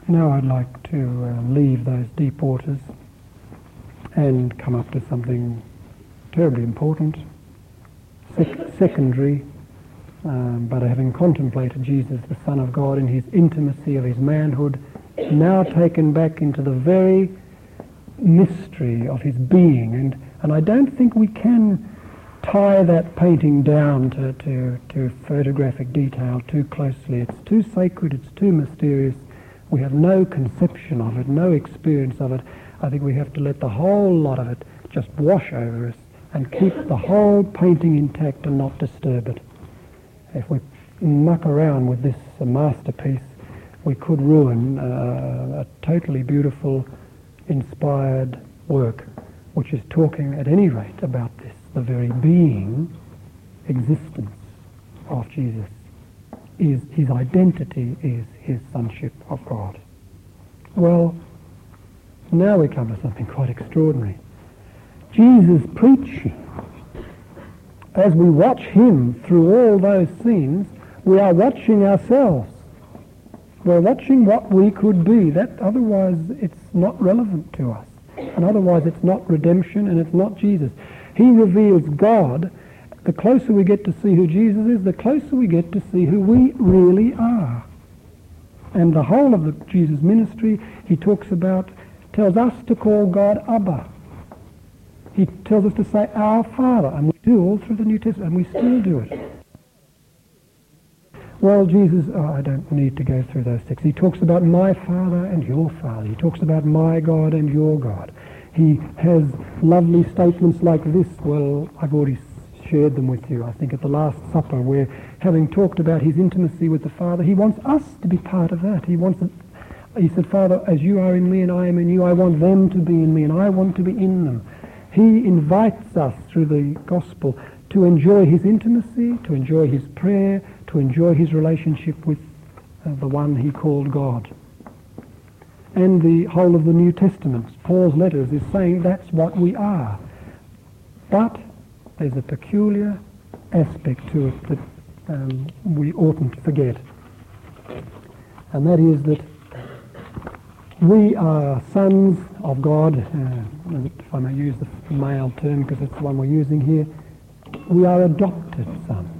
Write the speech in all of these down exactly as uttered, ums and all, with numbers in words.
Now I'd like to uh, leave those deep waters and come up to something terribly important, sec- secondary, um, but having contemplated Jesus, the Son of God, in his intimacy of his manhood, now taken back into the very mystery of his being. And, and I don't think we can tie that painting down to, to, to photographic detail too closely. It's too sacred, it's too mysterious. We have no conception of it, no experience of it. I think we have to let the whole lot of it just wash over us and keep the whole painting intact and not disturb it. If we muck around with this uh, masterpiece, we could ruin uh, a totally beautiful, inspired work, which is talking at any rate about this, the very being, existence of Jesus. Is his identity is his sonship of God. Well, now we come to something quite extraordinary. Jesus preaching, as we watch him through all those scenes, we are watching ourselves. We're watching what we could be. That otherwise it's not relevant to us. And otherwise it's not redemption and it's not Jesus. He reveals God. The closer we get to see who Jesus is, the closer we get to see who we really are. And the whole of the Jesus ministry, he talks about, tells us to call God Abba. He tells us to say our Father, and we do all through the New Testament, and we still do it. Well, Jesus, oh, I don't need to go through those texts. He talks about my Father and your Father. He talks about my God and your God. He has lovely statements like this. Well, I've already shared them with you, I think, at the Last Supper, where, having talked about his intimacy with the Father, he wants us to be part of that. He wants it. He said, Father, as you are in me and I am in you, I want them to be in me and I want to be in them. He invites us through the gospel to enjoy his intimacy, to enjoy his prayer, to enjoy his relationship with uh, the one he called God. And the whole of the New Testament, Paul's letters, is saying that's what we are. But there's a peculiar aspect to it that um, we oughtn't to forget. And that is that we are sons of God, uh, if I may use the male term because it's the one we're using here. We are adopted sons.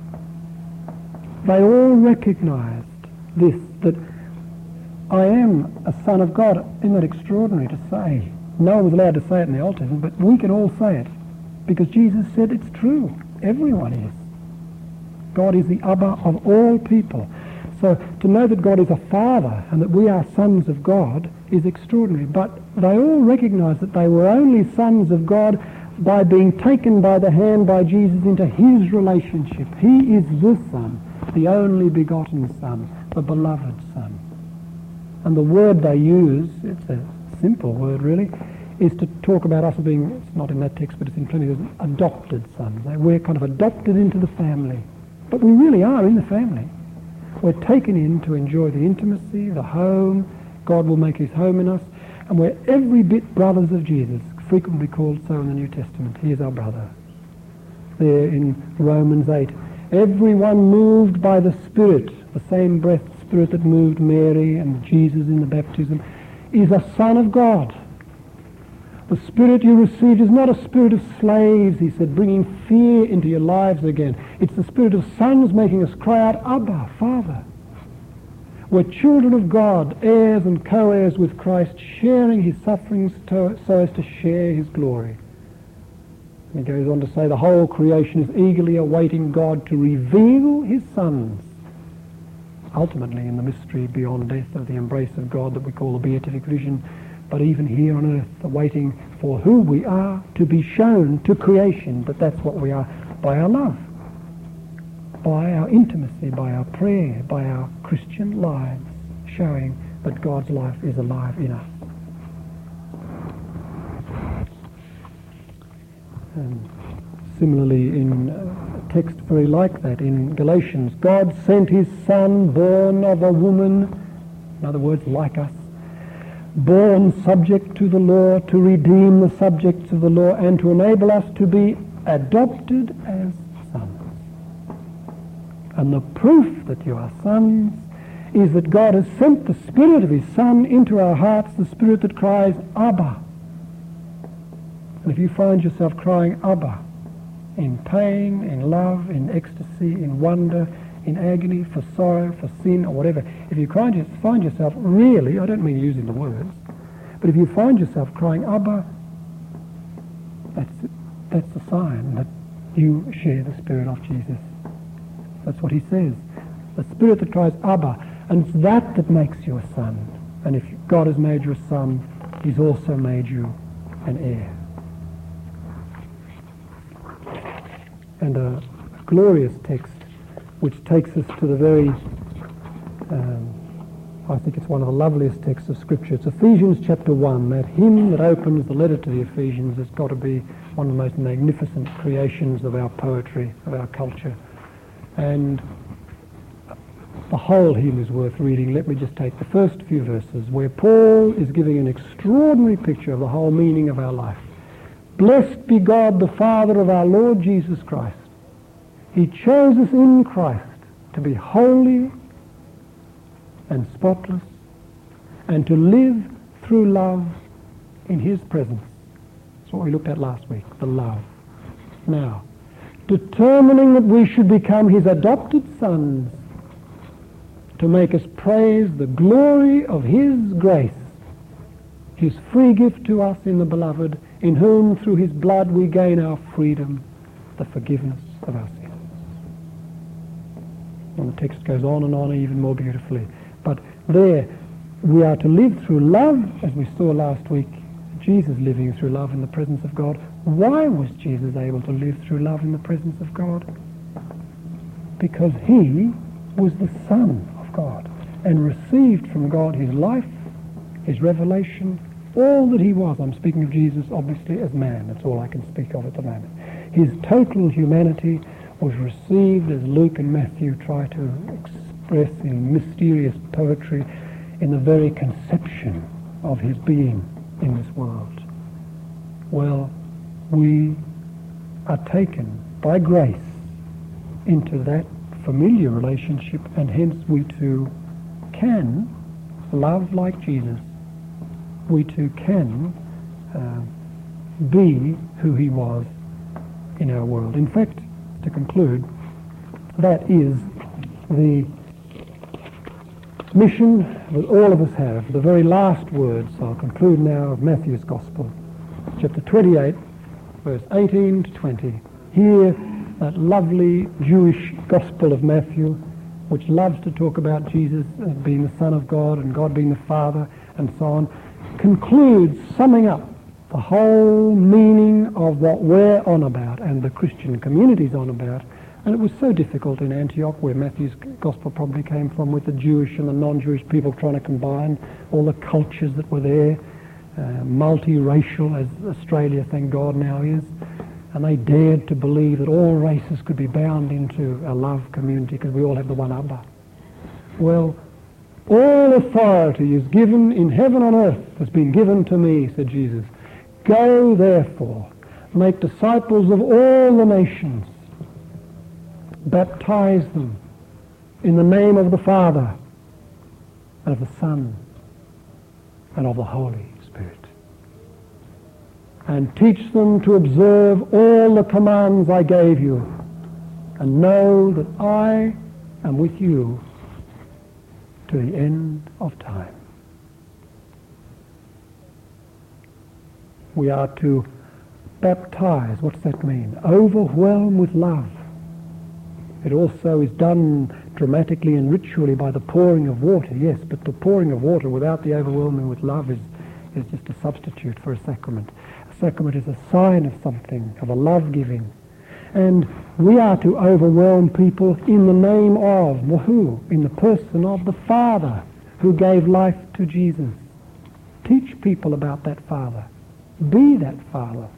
They all recognized this, that I am a son of God. Isn't that extraordinary to say? No one was allowed to say it in the Old Testament, but we can all say it because Jesus said it's true. Everyone is. God is the Abba of all people. So to know that God is a father and that we are sons of God is extraordinary. But they all recognized that they were only sons of God by being taken by the hand by Jesus into his relationship. He is the Son, the only begotten Son, the beloved Son. And the word they use, it's a simple word really, is to talk about us being, it's not in that text but it's in plenty of adopted sons. We're kind of adopted into the family. But we really are in the family. We're taken in to enjoy the intimacy, the home. God will make his home in us. And we're every bit brothers of Jesus, frequently called so in the New Testament. He is our brother. There in Romans eight. Everyone moved by the Spirit, the same breath Spirit that moved Mary and Jesus in the baptism, is a son of God. The Spirit you received is not a spirit of slaves, he said, bringing fear into your lives again. It's the Spirit of sons making us cry out, Abba, Father. We're children of God, heirs and co-heirs with Christ, sharing his sufferings to, so as to share his glory. And he goes on to say the whole creation is eagerly awaiting God to reveal his sons, ultimately in the mystery beyond death of the embrace of God that we call the beatific vision, but even here on earth, waiting for who we are to be shown to creation, that that's what we are, by our love, by our intimacy, by our prayer, by our Christian lives, showing that God's life is alive in us. And similarly, in a text very like that, in Galatians, God sent his Son, born of a woman, in other words, like us, born subject to the law, to redeem the subjects of the law, and to enable us to be adopted as sons. And the proof that you are sons is that God has sent the Spirit of his Son into our hearts, the Spirit that cries, Abba. And if you find yourself crying, Abba, in pain, in love, in ecstasy, in wonder, in agony, for sorrow, for sin, or whatever, if you find yourself really, I don't mean using the words, but if you find yourself crying, Abba, that's, that's a sign that you share the Spirit of Jesus. That's what he says. The Spirit that cries, Abba. And it's that that makes you a son. And if God has made you a son, he's also made you an heir. And a, a glorious text which takes us to the very, um, I think it's one of the loveliest texts of Scripture. It's Ephesians chapter one. That hymn that opens the letter to the Ephesians has got to be one of the most magnificent creations of our poetry, of our culture. And the whole hymn is worth reading. Let me just take the first few verses where Paul is giving an extraordinary picture of the whole meaning of our life. Blessed be God, the Father of our Lord Jesus Christ. He chose us in Christ to be holy and spotless and to live through love in his presence. That's what we looked at last week, the love. Now, determining that we should become his adopted sons, to make us praise the glory of his grace, his free gift to us in the Beloved, in whom through his blood we gain our freedom, the forgiveness of our sins. And the text goes on and on even more beautifully. But there, we are to live through love, as we saw last week, Jesus living through love in the presence of God. Why was Jesus able to live through love in the presence of God? Because he was the Son of God and received from God his life, his revelation, all that he was. I'm speaking of Jesus obviously as man. That's all I can speak of at the moment. His total humanity was received, as Luke and Matthew try to express in mysterious poetry, in the very conception of his being in this world. Well, we are taken by grace into that familiar relationship, and hence we too can love like Jesus. We too can uh, be who he was in our world. In fact, to conclude, that is the mission that all of us have. The very last words, I'll conclude now, of Matthew's Gospel, chapter twenty-eight, verse eighteen to twenty. Here, that lovely Jewish Gospel of Matthew, which loves to talk about Jesus as being the Son of God and God being the Father and so on, concludes summing up the whole meaning of what we're on about and the Christian community's on about. And it was so difficult in Antioch, where Matthew's Gospel probably came from, with the Jewish and the non-Jewish people trying to combine all the cultures that were there, uh, multiracial as Australia, thank God, now is. And they dared to believe that all races could be bound into a love community because we all have the one Abba. Well, all authority is given in heaven and earth has been given to me, said Jesus. Go, therefore, make disciples of all the nations. Baptize them in the name of the Father and of the Son and of the Holy Spirit. And teach them to observe all the commands I gave you. And know that I am with you to the end of time. We are to baptize. What's that mean? Overwhelm with love. It also is done dramatically and ritually by the pouring of water, yes, but the pouring of water without the overwhelming with love is, is just a substitute for a sacrament. A sacrament is a sign of something, of a love-giving. And we are to overwhelm people in the name of, well, who? In the person of the Father who gave life to Jesus. Teach people about that Father. Be that Father.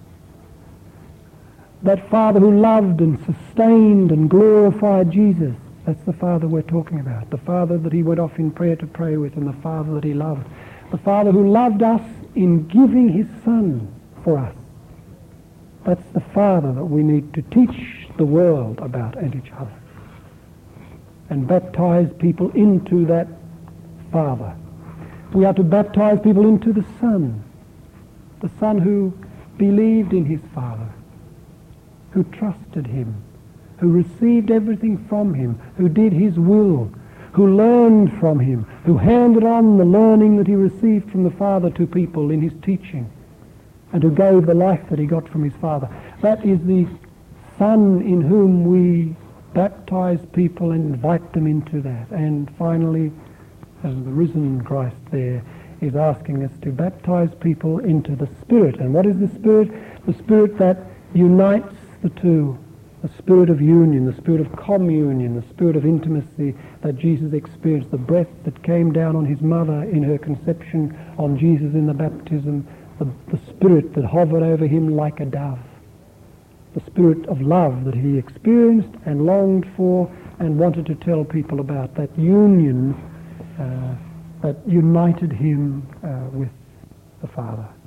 That Father who loved and sustained and glorified Jesus. That's the Father we're talking about. The Father that he went off in prayer to pray with, and the Father that he loved. The Father who loved us in giving his Son for us. That's the Father that we need to teach the world about and each other. And baptize people into that Father. We are to baptize people into the Son, the Son who believed in his Father, who trusted him, who received everything from him, who did his will, who learned from him, who handed on the learning that he received from the Father to people in his teaching, and who gave the life that he got from his Father. That is the Son in whom we baptize people and invite them into that. And finally, as the risen Christ there is asking us to baptize people into the Spirit. And what is the Spirit? The Spirit that unites the two. The spirit of union, the spirit of communion, the spirit of intimacy that Jesus experienced, the breath that came down on his mother in her conception, on Jesus in the baptism, the, the spirit that hovered over him like a dove, the spirit of love that he experienced and longed for and wanted to tell people about, that union uh, that united him uh, with the Father.